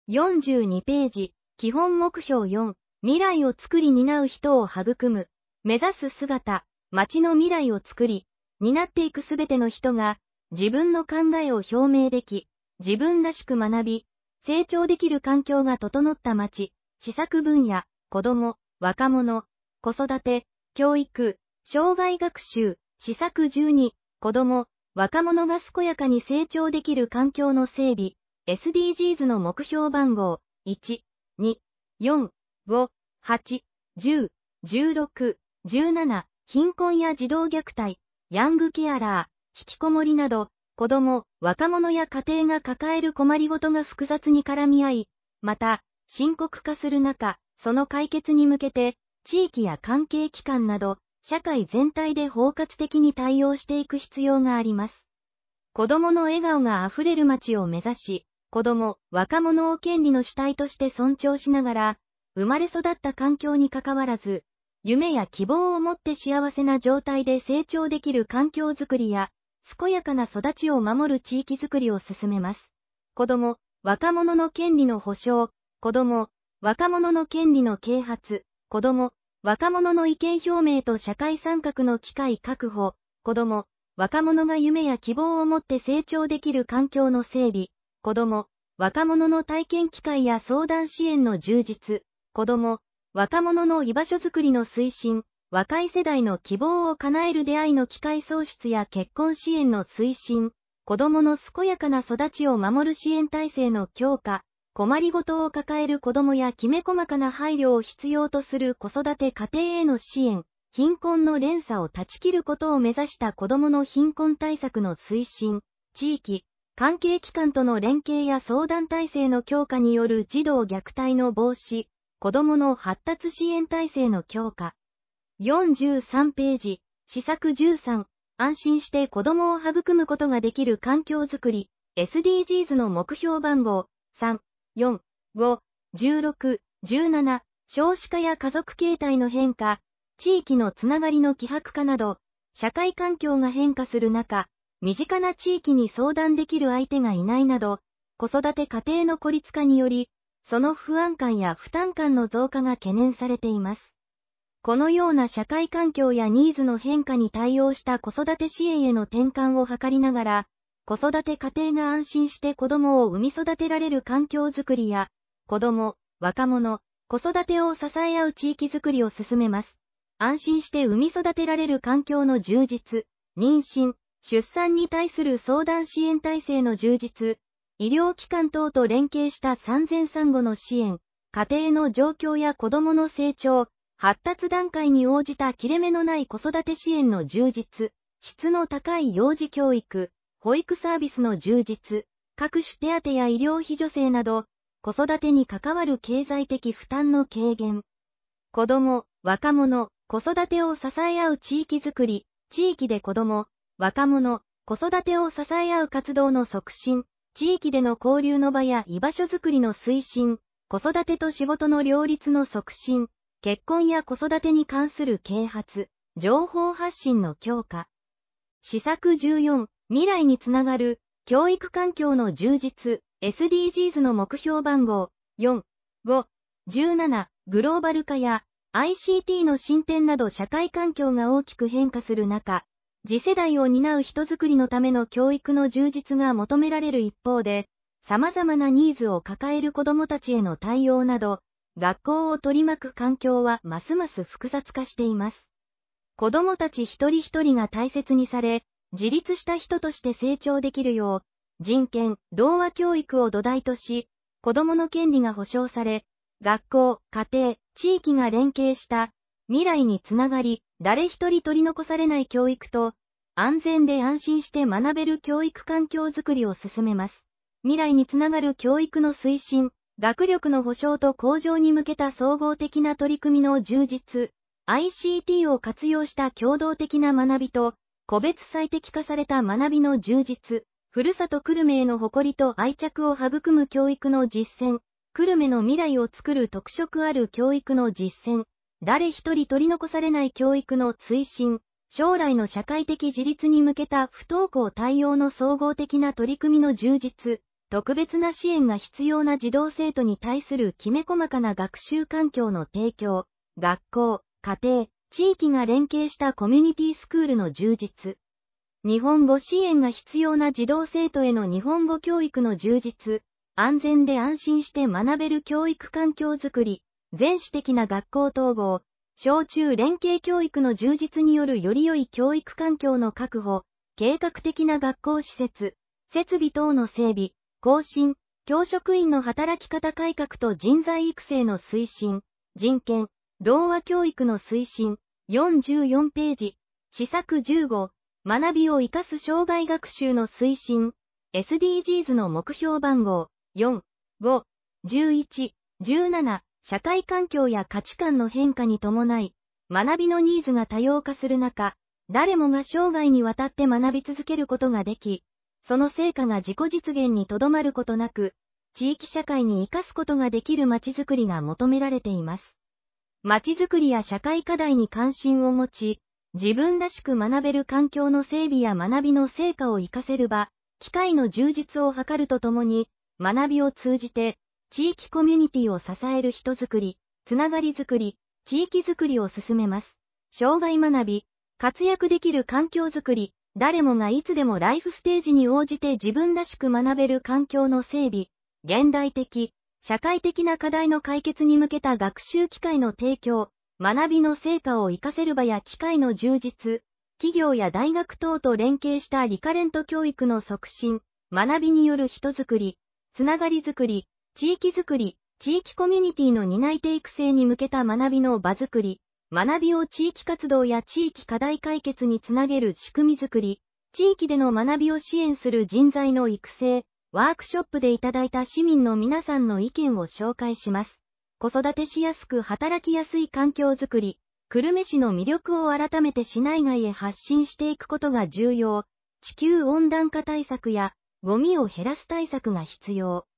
42ページ、基本目標4、未来を作り担う人を育む。目指す姿、町の未来を作り、担っていくすべての人が、自分の考えを表明でき、自分らしく学び、成長できる環境が整った町、施策分野、子ども、若者、子育て、教育、障害学習、施策12、子ども、若者が健やかに成長できる環境の整備、SDGs の目標番号、1、2、4、5、8、10、16、17、貧困や児童虐待、ヤングケアラー、引きこもりなど、子ども、若者や家庭が抱える困りごとが複雑に絡み合い、また、深刻化する中、その解決に向けて、地域や関係機関など、社会全体で包括的に対応していく必要があります。子どもの笑顔があふれる街を目指し、子ども、若者を権利の主体として尊重しながら、生まれ育った環境にかかわらず、夢や希望を持って幸せな状態で成長できる環境づくりや、健やかな育ちを守る地域づくりを進めます。子ども、若者の権利の保障、子ども、若者の権利の啓発、子ども、若者の意見表明と社会参画の機会確保、子ども、若者が夢や希望を持って成長できる環境の整備、子ども、若者の体験機会や相談支援の充実、子ども、若者の居場所づくりの推進、若い世代の希望を叶える出会いの機会創出や結婚支援の推進、子どもの健やかな育ちを守る支援体制の強化、困りごとを抱える子どもやきめ細かな配慮を必要とする子育て家庭への支援、貧困の連鎖を断ち切ることを目指した子どもの貧困対策の推進、地域、関係機関との連携や相談体制の強化による児童虐待の防止、子どもの発達支援体制の強化。43ページ、施策13、安心して子どもを育むことができる環境づくり、SDGs の目標番号、3、4、5、16、17、少子化や家族形態の変化、地域のつながりの希薄化など、社会環境が変化する中、身近な地域に相談できる相手がいないなど、子育て家庭の孤立化により、その不安感や負担感の増加が懸念されています。このような社会環境やニーズの変化に対応した子育て支援への転換を図りながら、子育て家庭が安心して子供を産み育てられる環境づくりや、子供、若者、子育てを支え合う地域づくりを進めます。安心して産み育てられる環境の充実、妊娠、出産に対する相談支援体制の充実、医療機関等と連携した産前産後の支援、家庭の状況や子供の成長、発達段階に応じた切れ目のない子育て支援の充実、質の高い幼児教育、保育サービスの充実、各種手当や医療費助成など、子育てに関わる経済的負担の軽減。子供、若者、子育てを支え合う地域づくり、地域で子供、若者、子育てを支え合う活動の促進、地域での交流の場や居場所づくりの推進、子育てと仕事の両立の促進、結婚や子育てに関する啓発、情報発信の強化。施策14、未来につながる、教育環境の充実、SDGs の目標番号、4、5、17、グローバル化や ICT の進展など社会環境が大きく変化する中、次世代を担う人づくりのための教育の充実が求められる一方で、様々なニーズを抱える子どもたちへの対応など、学校を取り巻く環境はますます複雑化しています。子どもたち一人一人が大切にされ、自立した人として成長できるよう、人権、同和教育を土台とし、子どもの権利が保障され、学校、家庭、地域が連携した未来につながり、誰一人取り残されない教育と、安全で安心して学べる教育環境づくりを進めます。未来につながる教育の推進、学力の保障と向上に向けた総合的な取り組みの充実、ICT を活用した共同的な学びと、個別最適化された学びの充実、ふるさと久留米への誇りと愛着を育む教育の実践、久留米の未来を作る特色ある教育の実践、誰一人取り残されない教育の推進、将来の社会的自立に向けた不登校対応の総合的な取り組みの充実、 特別な支援が必要な児童生徒に対するきめ細かな学習環境の提供、学校、家庭、地域が連携したコミュニティスクールの充実。日本語支援が必要な児童生徒への日本語教育の充実、安全で安心して学べる教育環境づくり、全市的な学校統合、小中連携教育の充実によるより良い教育環境の確保、計画的な学校施設、設備等の整備、更新、教職員の働き方改革と人材育成の推進、人権、童話教育の推進、44ページ、施策15、学びを生かす障害学習の推進、SDGs の目標番号、4、5、11、17、社会環境や価値観の変化に伴い、学びのニーズが多様化する中、誰もが生涯にわたって学び続けることができ、その成果が自己実現にとどまることなく、地域社会に生かすことができるまちづくりが求められています。まちづくりや社会課題に関心を持ち、自分らしく学べる環境の整備や学びの成果を活かせる場、機会の充実を図るとともに、学びを通じて、地域コミュニティを支える人づくり、つながりづくり、地域づくりを進めます。生涯学び、活躍できる環境づくり、誰もがいつでもライフステージに応じて自分らしく学べる環境の整備、現代的、社会的な課題の解決に向けた学習機会の提供、学びの成果を活かせる場や機会の充実、企業や大学等と連携したリカレント教育の促進、学びによる人づくり、つながりづくり、地域づくり、地域コミュニティの担い手育成に向けた学びの場づくり、学びを地域活動や地域課題解決につなげる仕組みづくり、地域での学びを支援する人材の育成、ワークショップでいただいた市民の皆さんの意見を紹介します。子育てしやすく働きやすい環境づくり、久留米市の魅力を改めて市内外へ発信していくことが重要。地球温暖化対策やゴミを減らす対策が必要。